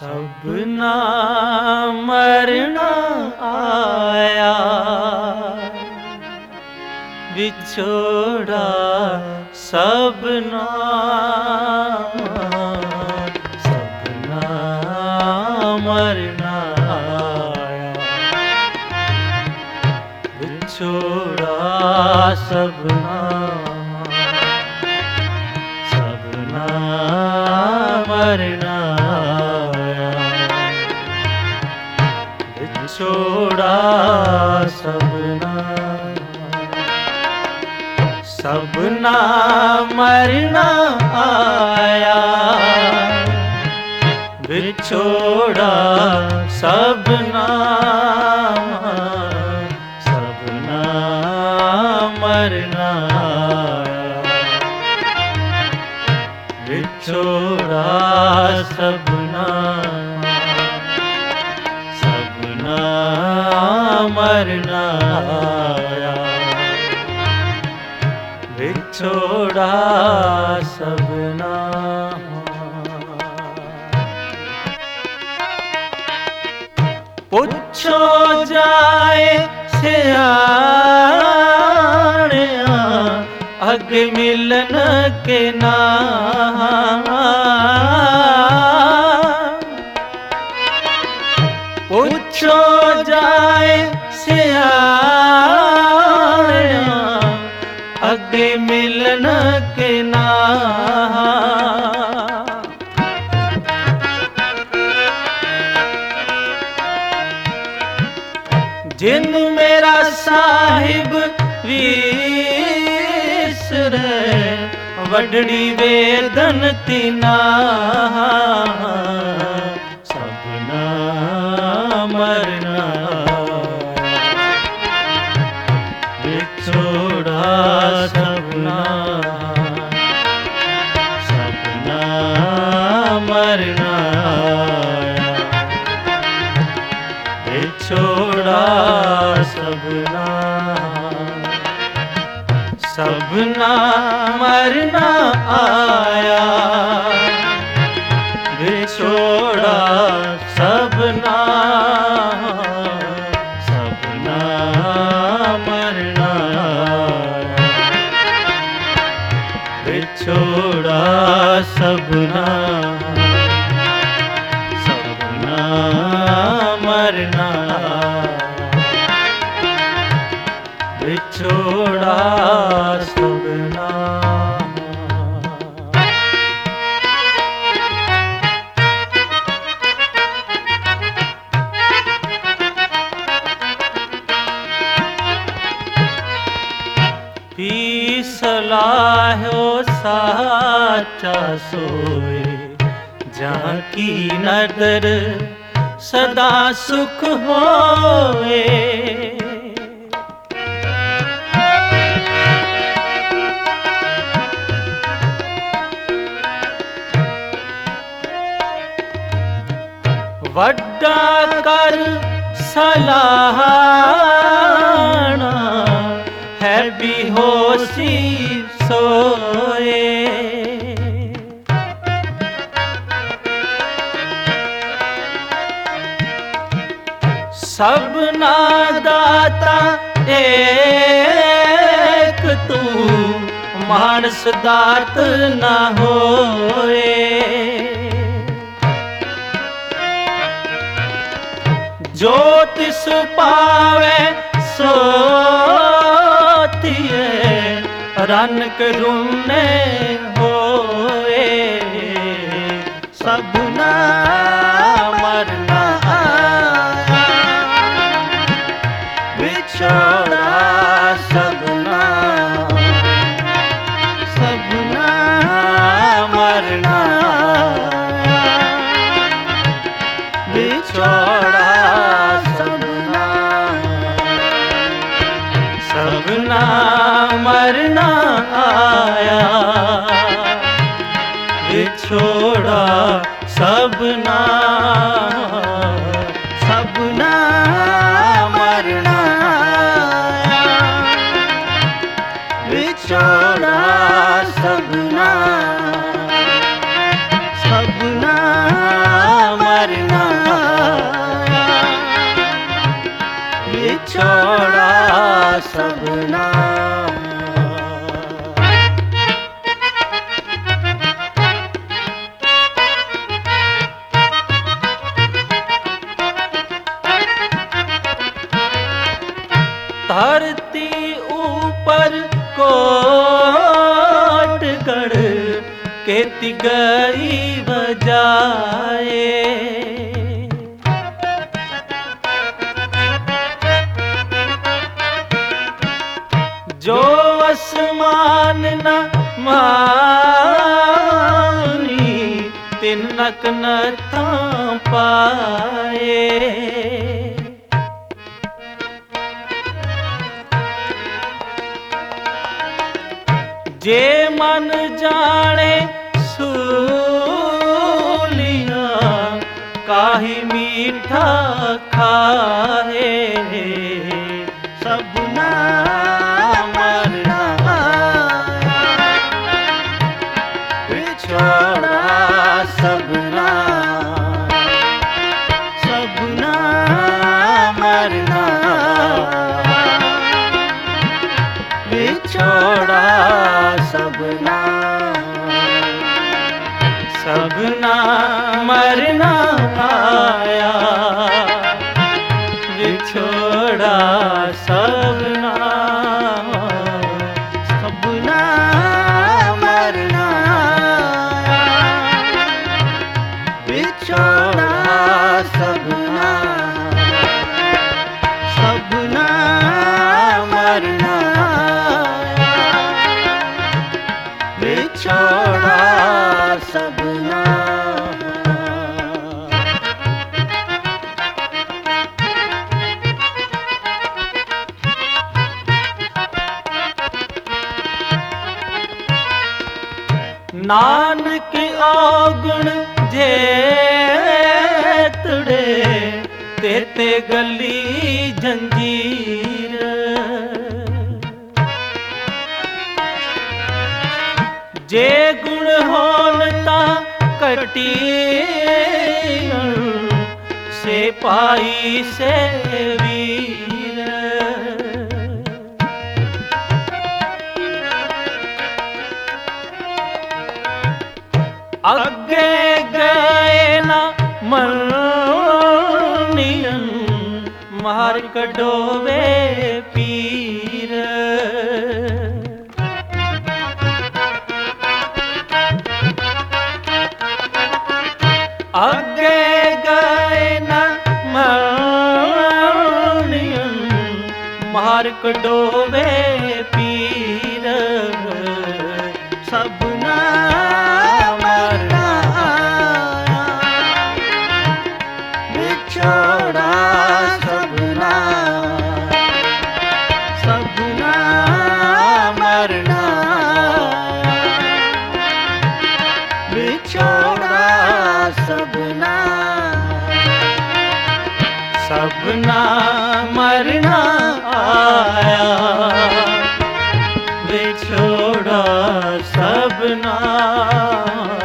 सबना मरना आया, बिछोड़ा सबना, सबना मरना आया, बिछोड़ा सबना, सबना मरना छोड़ा सबना, सबना मरना आया, बिछोड़ा सबना, सबना मरना आया, बिछोड़ा सबना, मरना आया, बिछोड़ा सबना। पूछो जाए सियाणिया, अगे मिलन के ना, पूछो जाए सियाणिया, अगे मिलन के ना, जिन मेरा साहिब विसरे, वडड़ी वेदन तीना, सबना मरना, बिछोड़ा सबना, सबना मरना, बिछोड़ा सबना, सबना मरना आया, बिछोड़ा सबना, सबना मरना आया, बिछोड़ा सबना, सबना मरना, बिछोड़ा सबना। सलाहो साचा सोए, जहाँ की नदर सदा सुख होए, वड्डा कर सलाहना, है बेहोशी सोए, सबना दाता एक तू, मानस दात न होए, जो तिस पावे सोतिए, रन करुणे होए, सबना मरना आया, बिछोड़ा सबना, सबना मरना आया, बिछोड़ा सबना, सबना मरना आया, बिछोड़ा सबना, सबना मरना आया, बिछोड़ा सबना, सबना मरना सबना। धरती ऊपर कोटगढ़ केती गई बजाए, जो आसमान न मानी तिनक न था पाए। जे मन जाने सूलिया काहि मीठा खाए, सबना मरना बिछोड़ा सबना, सबना मरना बिछोड़ा सबना, सबना मरना आया बिछोड़ा सबना, सबना मरना बिछोड़ा सबना, सबना मरना बिछोड़ा सबना। नानक औगुण जेतड़े तेते गली जंजीर, जे गुण होनता कटी से पाई से वीर। अगे गए ना मरनियन मार कढोवे पीर, अगे गए न मरनियन मार कढोवे पीर, सबना मरना बिछोड़ा सबना, सबना मरना बिछोड़ा सबना, सबना मरना आया बिछोड़ा सबना।